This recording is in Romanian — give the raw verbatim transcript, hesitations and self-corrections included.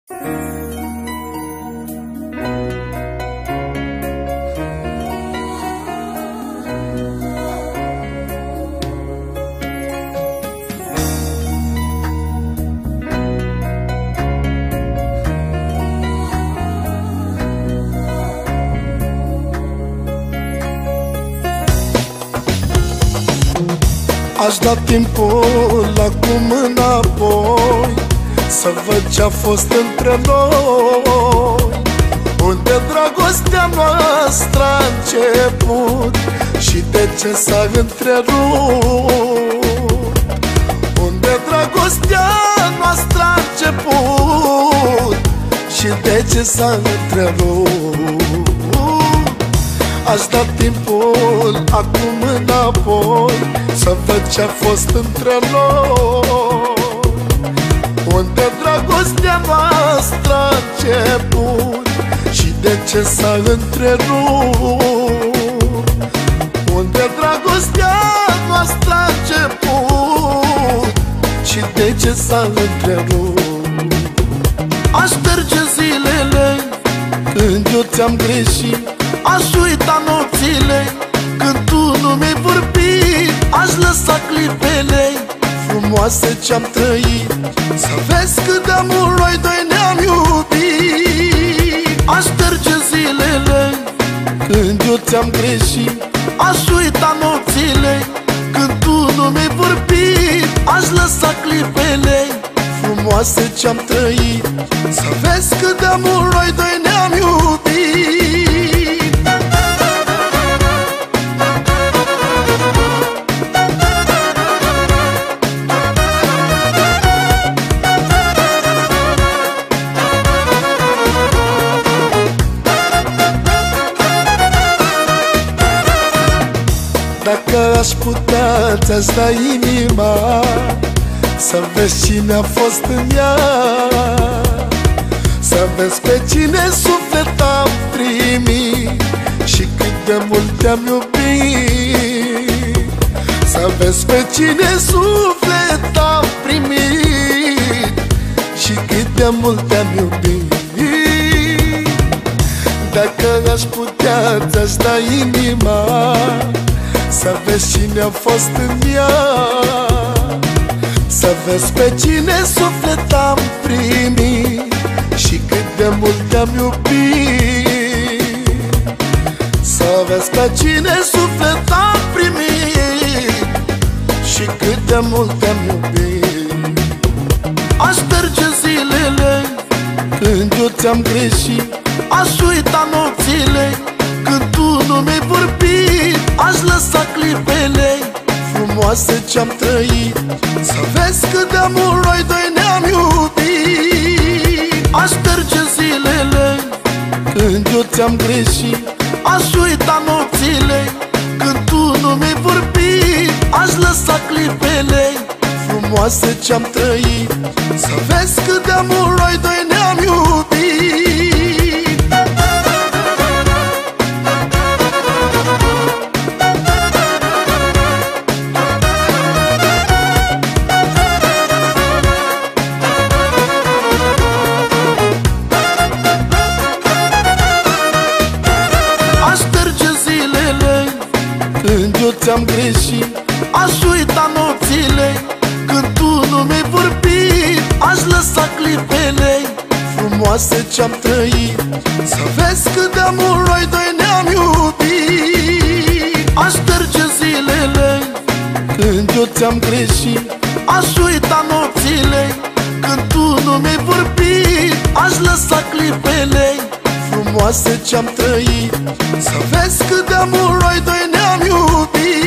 Aș da timpul acum înapoi, să văd ce-a fost între noi, unde dragostea noastră a început și de ce s-a întrerupt, unde dragostea noastră a început și de ce s-a întrerupt. Aș da timpul acum înapoi, să văd ce-a fost între noi, unde dragostea noastră a început și de ce s-a întrerupt, unde dragostea noastră a început și de ce s-a întrerupt. Aș merge zilele când eu ți-am greșit, aș uita nopțile când tu nu mi-ai vorbit, aș lăsa clipele frumoase ce-am trăit, să vezi cât de mult noi doi ne-am iubit. Aș merge zilele când eu ți-am greșit, aș uita nopțile când tu nu mi-ai vorbit, aș lăsa clipele frumoase ce-am trăit, să vezi cât de mult noi doi ne-am iubit. Dacă aș putea, ți-aș da inima, să vezi cine a fost în ea, să vezi pe cine suflet am primit și cât de mult te-am iubit, să vezi pe cine suflet am primit și cât de mult te-am iubit. Dacă aș putea, ți-aș da inima, să vezi cine a fost în ea, să vezi pe cine suflet am primit și cât de mult te-am iubit, să vezi pe cine suflet am primit și cât de mult te-am iubit. Aș merge zilele când eu ți-am greșit, aș uita nopțile când tu nu mi-ai vorbit, aș lăsa clipele frumoase ce-am trăit, să vezi cât de mult noi doi ne-am iubit. Aș merge zilele când eu ți-am greșit, aș uita nopțile când tu nu mi-ai vorbit, aș lăsa clipele frumoase ce-am trăit, să vezi cât de mult noi doi ne-am iubit. Când eu ți-am greșit, aș uita nopțile când tu nu mi-ai vorbit, aș lăsa clipele frumoase ce-am trăit, să vezi cât de mult noi doi ne-am iubit. Aș merge zilele când eu ți-am greșit, aș uita nopțile când tu nu mi-ai vorbit, aș lăsa clipele frumoase ce-am trăit, să vezi cât de mult noi doi ne-am iubit.